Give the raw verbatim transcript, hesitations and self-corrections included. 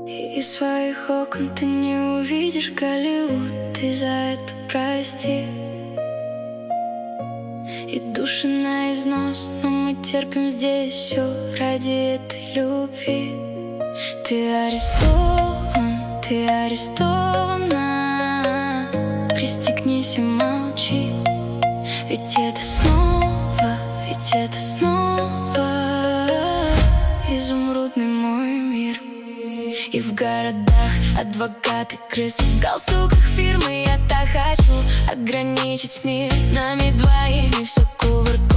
И из своих окон ты не увидишь Голливуд. Ты за это прости. И души на износ, но мы терпим здесь все ради этой любви. Ты арестован, ты арестована. Пристегнись и молчи. Ведь это снова, ведь это снова изумрудный мой мир. И в городах адвокаты, крысы в галстуках фирмы. Я так хочу ограничить мир нами двоими, все кувыркать.